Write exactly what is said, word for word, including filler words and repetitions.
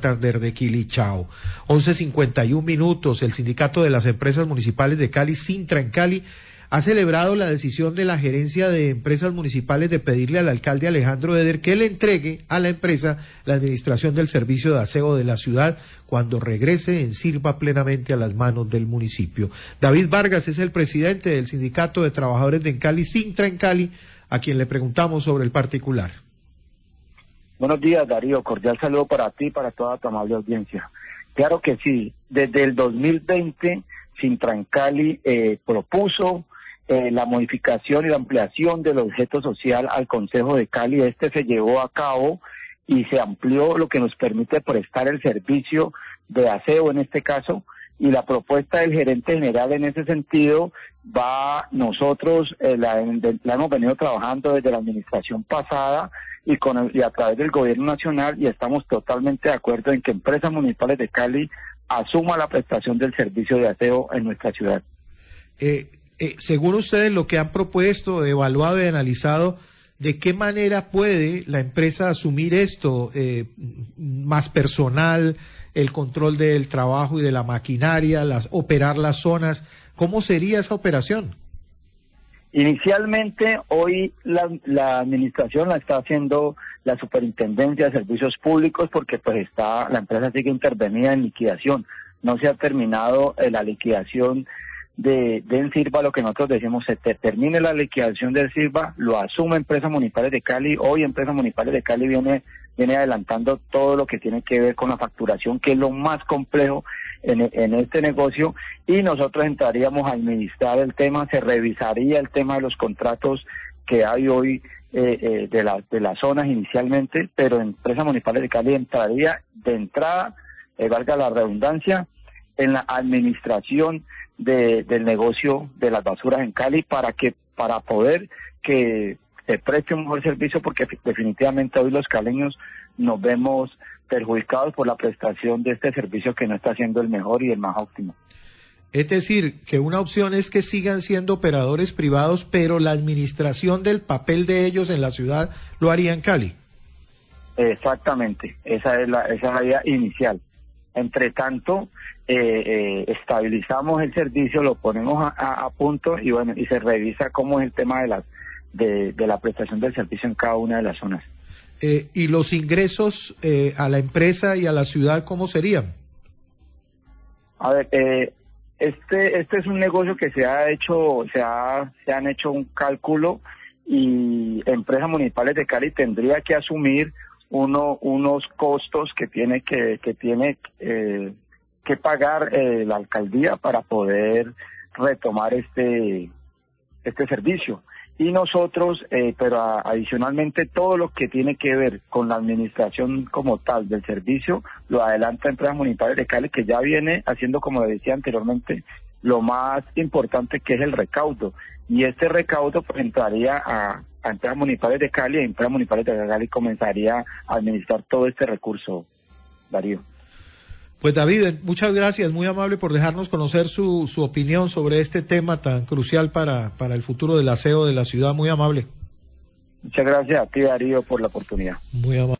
Santander de Quilichao. once cincuenta y un minutos, el Sindicato de las Empresas Municipales de Cali, Sintra en Cali, ha celebrado la decisión de la Gerencia de Empresas Municipales de pedirle al alcalde Alejandro Eder que le entregue a la empresa la administración del servicio de aseo de la ciudad cuando regrese en sirva plenamente a las manos del municipio. David Vargas es el presidente del Sindicato de Trabajadores de Cali, Sintra en Cali, a quien le preguntamos sobre el particular. Buenos días, Darío, cordial saludo para ti y para toda tu amable audiencia. Claro que sí, desde el dos mil veinte Sintra en Cali eh, propuso Eh, la modificación y la ampliación del objeto social al Consejo de Cali. Este se llevó a cabo y se amplió, lo que nos permite prestar el servicio de aseo en este caso, y la propuesta del gerente general en ese sentido va, nosotros eh, la, la hemos venido trabajando desde la administración pasada y, con el, y a través del gobierno nacional, y estamos totalmente de acuerdo en que Empresas Municipales de Cali asuma la prestación del servicio de aseo en nuestra ciudad. Eh... Eh, según ustedes, lo que han propuesto, evaluado y analizado, ¿de qué manera puede la empresa asumir esto? Eh, más personal, el control del trabajo y de la maquinaria, las operar las zonas. ¿Cómo sería esa operación? Inicialmente, hoy la, la administración la está haciendo la Superintendencia de Servicios Públicos, porque pues está la empresa sigue intervenida en liquidación. No se ha terminado eh, la liquidación de, de Ensirva. Lo que nosotros decimos, se te, termine la liquidación de Ensirva, lo asume Empresas Municipales de Cali. Hoy Empresas Municipales de Cali viene viene adelantando todo lo que tiene que ver con la facturación, que es lo más complejo en, en este negocio, y nosotros entraríamos a administrar el tema, se revisaría el tema de los contratos que hay hoy eh, eh, de, la, de las zonas inicialmente, pero Empresas Municipales de Cali entraría de entrada, eh, valga la redundancia, en la administración de, del negocio de las basuras en Cali, para que para poder que se preste un mejor servicio, porque definitivamente hoy los caleños nos vemos perjudicados por la prestación de este servicio que no está siendo el mejor y el más óptimo. Es decir, que una opción es que sigan siendo operadores privados, pero la administración del papel de ellos en la ciudad lo haría en Cali. Exactamente, esa es la, esa es la idea inicial. Entre tanto, eh, eh, estabilizamos el servicio, lo ponemos a, a, a punto y bueno, y se revisa cómo es el tema de las de, de la prestación del servicio en cada una de las zonas. Eh, ¿Y los ingresos eh, a la empresa y a la ciudad cómo serían? A ver, eh, este este es un negocio que se ha hecho, se ha se han hecho un cálculo, y Empresas Municipales de Cali tendría que asumir uno unos costos que tiene que que tiene eh, que pagar eh, la alcaldía para poder retomar este este servicio. Y nosotros, eh, pero a, adicionalmente, todo lo que tiene que ver con la administración como tal del servicio, lo adelanta Empresas Municipales de Cali, que ya viene haciendo, como le decía anteriormente, lo más importante, que es el recaudo. Y este recaudo pues entraría a, a Empresas Municipales de Cali, y Empresas Municipales de Cali comenzaría a administrar todo este recurso, Darío. Pues David, muchas gracias, muy amable por dejarnos conocer su, su opinión sobre este tema tan crucial para, para el futuro del aseo de la ciudad, muy amable. Muchas gracias a ti, Darío, por la oportunidad. Muy amable.